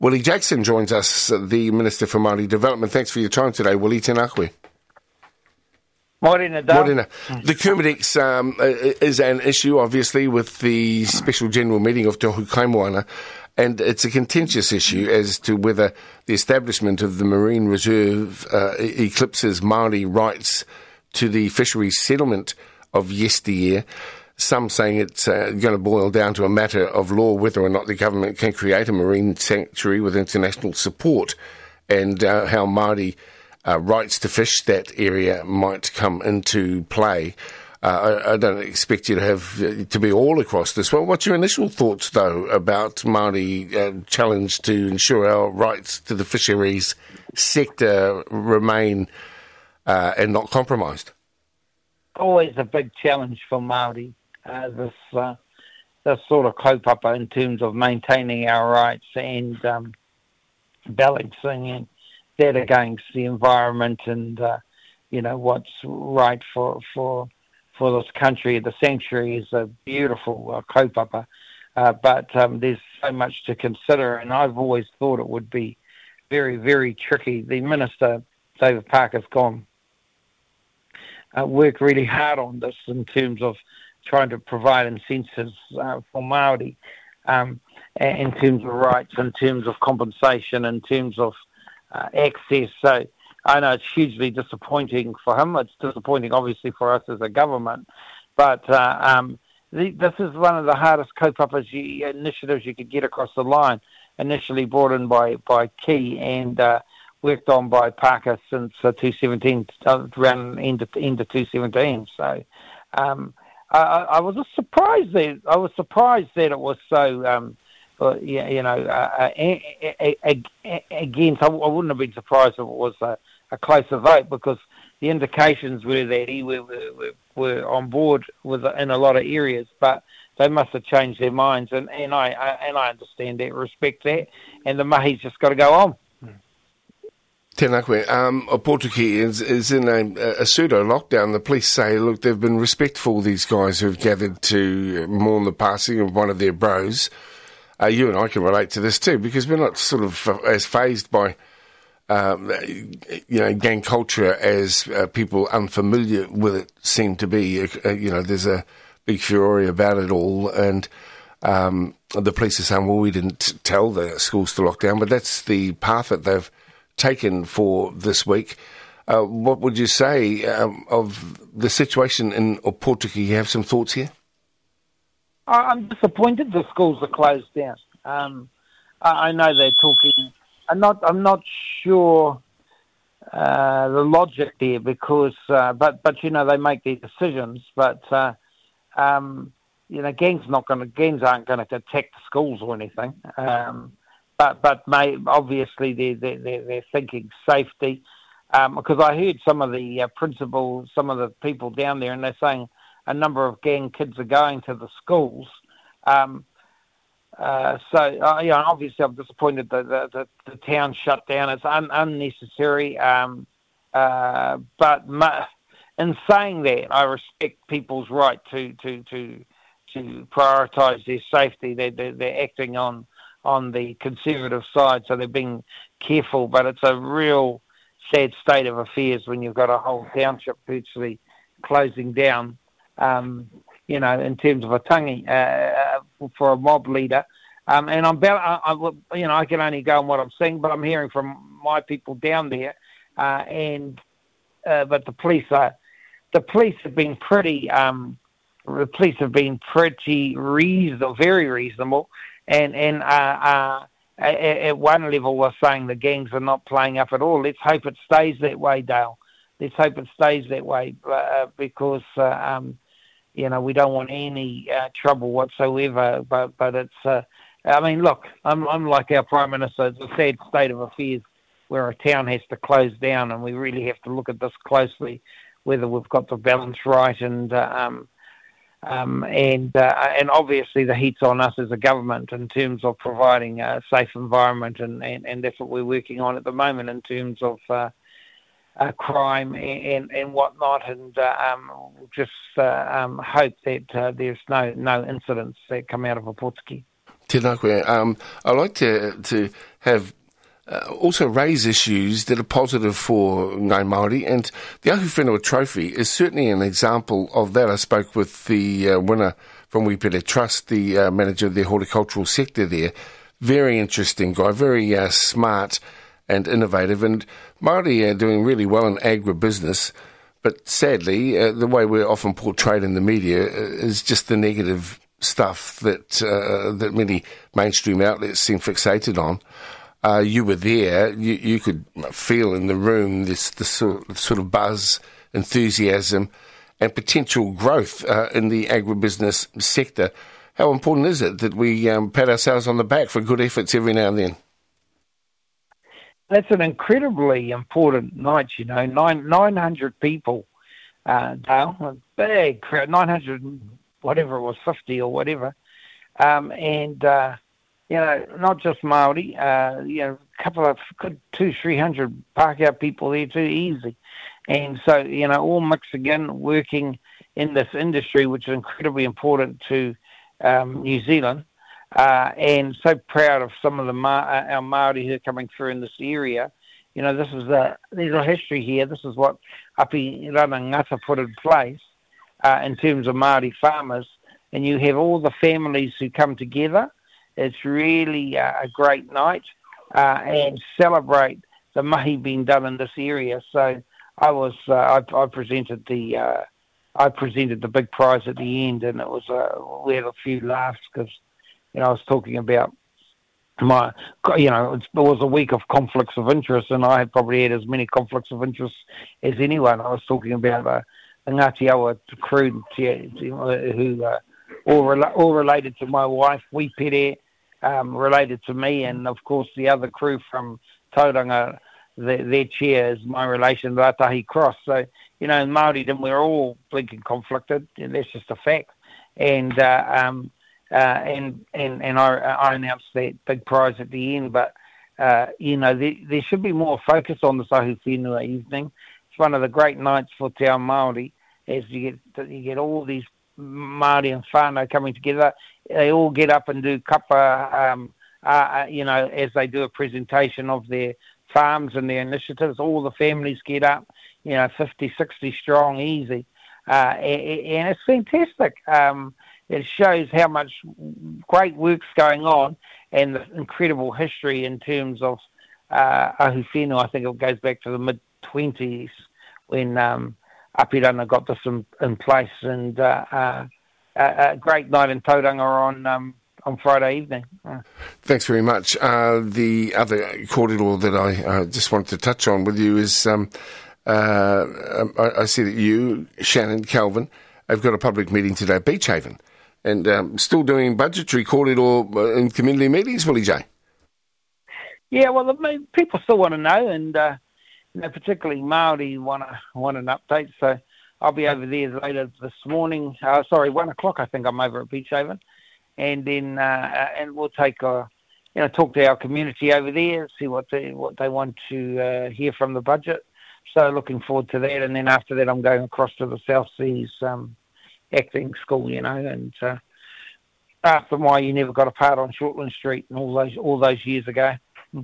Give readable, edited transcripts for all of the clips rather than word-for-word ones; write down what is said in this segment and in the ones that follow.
Willie Jackson joins us, the Minister for Māori Development. Thanks for your time today, Willie. Tēnā koe. Morena, Dale. Morena. The Kermadex is an issue, obviously, with the special general meeting of Te Hui Kaimoana, and it's a contentious issue as to whether the establishment of the Marine Reserve eclipses Māori rights to the fisheries settlement of yesteryear. Some saying it's going to boil down to a matter of law whether or not the government can create a marine sanctuary with international support, and how Māori rights to fish that area might come into play. I don't expect you to have to be all across this. Well, what's your initial thoughts, though, about Māori challenge to ensure our rights to the fisheries sector remain and not compromised? Always a big challenge for Māori. This sort of kaupapa in terms of maintaining our rights and balancing that against the environment and what's right for this country. The sanctuary is a beautiful kaupapa, but there's so much to consider, and I've always thought it would be very, very tricky. The Minister, David Parker's gone work really hard on this in terms of trying to provide incentives for Māori in terms of rights, in terms of compensation, in terms of access. So I know it's hugely disappointing for him. It's disappointing, obviously, for us as a government. But this is one of the hardest kaupapa initiatives you could get across the line, initially brought in by Key and worked on by Parker since 2017, around end of 2017. So I was surprised that it was so, against. I wouldn't have been surprised if it was a closer vote, because the indications were that he were on board in a lot of areas, but they must have changed their minds, and I understand that, respect that, and the mahi's just got to go on. Tēnā koe. Opotiki is in a pseudo-lockdown. The police say, look, they've been respectful, these guys who've gathered to mourn the passing of one of their bros. You and I can relate to this too, because we're not sort of as fazed by, gang culture as people unfamiliar with it seem to be. There's a big furore about it all, and the police are saying, well, we didn't tell the schools to lock down, but that's the path that they've taken for this week. What would you say of the situation in Opotiki? You have some thoughts here? I'm disappointed the schools are closed down. I know they're talking. I'm not sure the logic there, because but they make their decisions. But gangs aren't going to attack the schools or anything. But obviously they're thinking safety, because I heard some of the principals, some of the people down there, and they're saying a number of gang kids are going to the schools. Obviously I'm disappointed that the town shut down. It's unnecessary. But in saying that, I respect people's right to prioritise their safety. They're acting on the conservative side, so they're being careful, but it's a real sad state of affairs when you've got a whole township virtually closing down, in terms of a tangi for a mob leader. And I can only go on what I'm seeing, but I'm hearing from my people down there, but the police have been pretty reasonable, very reasonable. And at one level, we're saying the gangs are not playing up at all. Let's hope it stays that way, Dale. Let's hope it stays that way, because we don't want any trouble whatsoever. But it's, look, I'm like our Prime Minister. It's a sad state of affairs where a town has to close down, and we really have to look at this closely, whether we've got the balance right, and obviously the heat's on us as a government in terms of providing a safe environment, and that's what we're working on at the moment in terms of crime and whatnot, and just hope that there's no incidents that come out of Opotiki. Tēnā koe. I like to have also raise issues that are positive for Ngai Māori, and the Ahu Whenua Trophy is certainly an example of that. I spoke with the winner from Wipere Trust, the manager of the horticultural sector there. Very interesting guy, very smart and innovative, and Māori are doing really well in agribusiness, but sadly, the way we're often portrayed in the media is just the negative stuff that that many mainstream outlets seem fixated on. You were there. You could feel in the room this sort of buzz, enthusiasm, and potential growth in the agribusiness sector. How important is it that we pat ourselves on the back for good efforts every now and then? That's an incredibly important night, 900 people, Dale, a big crowd, 900, whatever it was, 50 or whatever. Not just Māori, a couple of good 200-300 Pākehā people there too, easy. And so, all mixed again, working in this industry, which is incredibly important to New Zealand. And so proud of some of our Māori who are coming through in this area. There's a history here. This is what Api Ranangata put in place in terms of Māori farmers. And you have all the families who come together. It's really a great night and celebrate the mahi being done in this area. So I presented the big prize at the end, and it was we had a few laughs because I was talking about it was a week of conflicts of interest, and I had probably had as many conflicts of interest as anyone. I was talking about the Ngāti Awa crew who all related to my wife, Wipere, related to me, and of course the other crew from Tauranga, their chair is my relation, Ratahi Cross. So, in Māoridom, we're all blinking conflicted, and that's just a fact. And I announced that big prize at the end, but there should be more focus on this Ahu Whenua evening. It's one of the great nights for Te Ao Māori, as you get all these Māori and whānau coming together. They all get up and do kapa, as they do a presentation of their farms and their initiatives. All the families get up, 50, 60 strong, easy. And it's fantastic. It shows how much great work's going on and the incredible history in terms of Ahu Whenua. I think it goes back to the mid-20s when Apirana got this in place, and a great night in Tauranga on Friday evening. Thanks very much. The other kōrero that I just wanted to touch on with you is I see that you, Shannon, Calvin, have got a public meeting today at Beachhaven, and still doing budgetary kōrero in community meetings, Willie J. Yeah, well, people still want to know, and particularly Māori want an update. So I'll be over there later this morning. 1 o'clock, I think I'm over at Beachhaven, and then and we'll take talk to our community over there, see what they want to hear from the budget. So looking forward to that, and then after that, I'm going across to the South Seas acting school, and ask them why you never got a part on Shortland Street and all those years ago.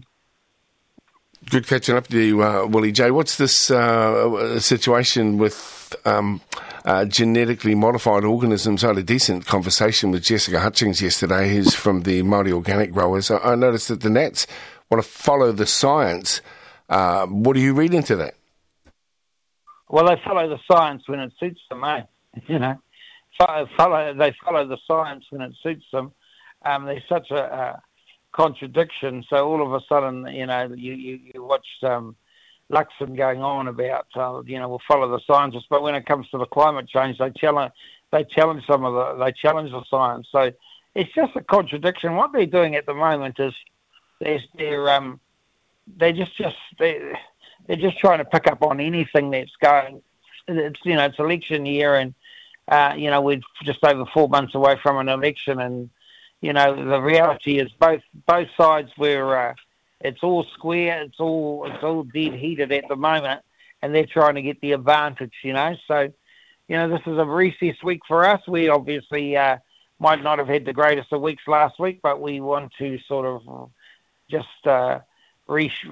Good catching up to you, Willie J. What's this situation with genetically modified organisms? I had a decent conversation with Jessica Hutchings yesterday, who's from the Māori Organic Growers. I noticed that the Nats want to follow the science. What do you read into that? Well, they follow the science when it suits them, eh? They follow the science when it suits them. There's such a contradiction. So all of a sudden, you watch Luxon going on about, we'll follow the scientists, but when it comes to the climate change, they challenge the science. So it's just a contradiction. What they're doing at the moment is they're just trying to pick up on anything that's going. It's election year, and we're just over 4 months away from an election, and the reality is both sides were it's all square, it's all dead heated at the moment, and they're trying to get the advantage. So this is a recess week for us. We obviously might not have had the greatest of weeks last week, but we want to sort of just we're just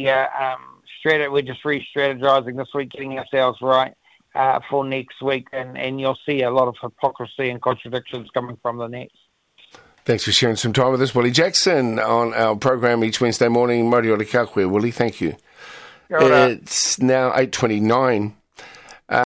re-strategizing this week, getting ourselves right for next week, and you'll see a lot of hypocrisy and contradictions coming from the Nets. Thanks for sharing some time with us, Willie Jackson, on our program each Wednesday morning. Mori ora ka koe, Willie, thank you. It's now 8:29.